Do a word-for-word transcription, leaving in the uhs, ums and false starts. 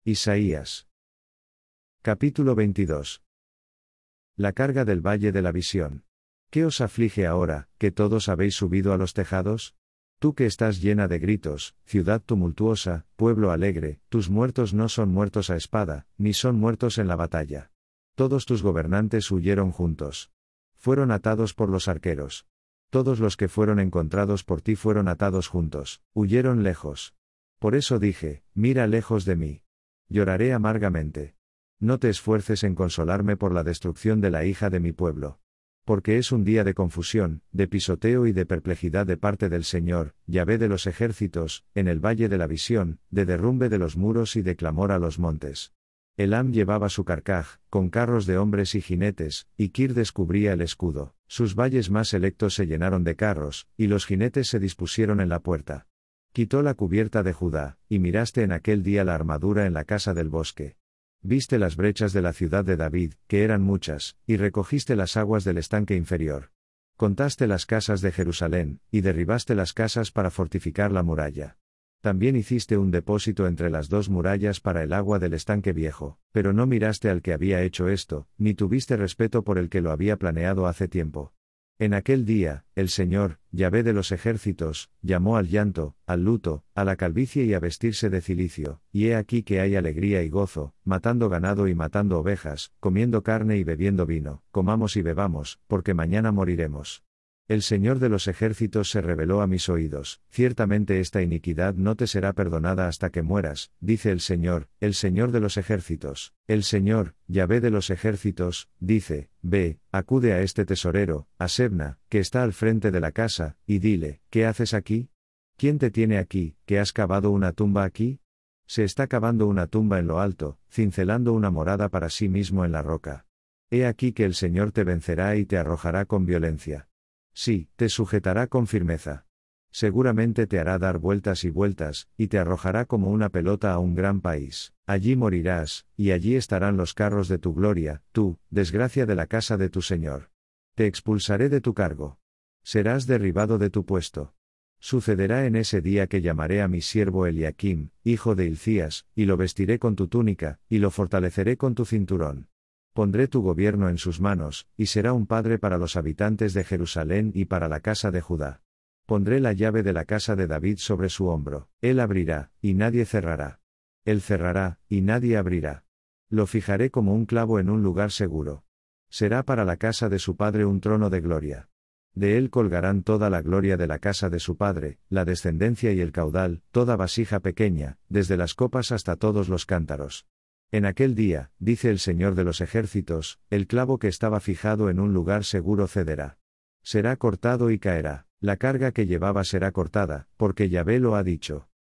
Isaías. Capítulo veintidós. La carga del valle de la visión. ¿Qué os aflige ahora, que todos habéis subido a los tejados? Tú que estás llena de gritos, ciudad tumultuosa, pueblo alegre, tus muertos no son muertos a espada, ni son muertos en la batalla. Todos tus gobernantes huyeron juntos. Fueron atados por los arqueros. Todos los que fueron encontrados por ti fueron atados juntos, huyeron lejos. Por eso dije, mira lejos de mí. Lloraré amargamente. No te esfuerces en consolarme por la destrucción de la hija de mi pueblo. Porque es un día de confusión, de pisoteo y de perplejidad de parte del Señor, Yahvé de los ejércitos, en el valle de la visión, de derrumbe de los muros y de clamor a los montes. Elam llevaba su carcaj, con carros de hombres y jinetes, y Kir descubría el escudo, sus valles más selectos se llenaron de carros, y los jinetes se dispusieron en la puerta. Quitó la cubierta de Judá, y miraste en aquel día la armadura en la casa del bosque. Viste las brechas de la ciudad de David, que eran muchas, y recogiste las aguas del estanque inferior. Contaste las casas de Jerusalén, y derribaste las casas para fortificar la muralla. También hiciste un depósito entre las dos murallas para el agua del estanque viejo, pero no miraste al que había hecho esto, ni tuviste respeto por el que lo había planeado hace tiempo. En aquel día, el Señor, Yahvé de los ejércitos, llamó al llanto, al luto, a la calvicie y a vestirse de cilicio, y he aquí que hay alegría y gozo, matando ganado y matando ovejas, comiendo carne y bebiendo vino, comamos y bebamos, porque mañana moriremos. El Señor de los ejércitos se reveló a mis oídos, ciertamente esta iniquidad no te será perdonada hasta que mueras, dice el Señor, el Señor de los ejércitos. El Señor, Yahvé de los ejércitos, dice, ve, acude a este tesorero, a Sebna, que está al frente de la casa, y dile, ¿qué haces aquí? ¿Quién te tiene aquí, que has cavado una tumba aquí? Se está cavando una tumba en lo alto, cincelando una morada para sí mismo en la roca. He aquí que el Señor te vencerá y te arrojará con violencia. Sí, te sujetará con firmeza. Seguramente te hará dar vueltas y vueltas, y te arrojará como una pelota a un gran país. Allí morirás, y allí estarán los carros de tu gloria, tú, desgracia de la casa de tu Señor. Te expulsaré de tu cargo. Serás derribado de tu puesto. Sucederá en ese día que llamaré a mi siervo Eliakim, hijo de Hilcías, y lo vestiré con tu túnica, y lo fortaleceré con tu cinturón. Pondré tu gobierno en sus manos, y será un padre para los habitantes de Jerusalén y para la casa de Judá. Pondré la llave de la casa de David sobre su hombro, él abrirá, y nadie cerrará. Él cerrará, y nadie abrirá. Lo fijaré como un clavo en un lugar seguro. Será para la casa de su padre un trono de gloria. De él colgarán toda la gloria de la casa de su padre, la descendencia y el caudal, toda vasija pequeña, desde las copas hasta todos los cántaros. En aquel día, dice el Señor de los ejércitos, el clavo que estaba fijado en un lugar seguro cederá. Será cortado y caerá, la carga que llevaba será cortada, porque Yahvé lo ha dicho.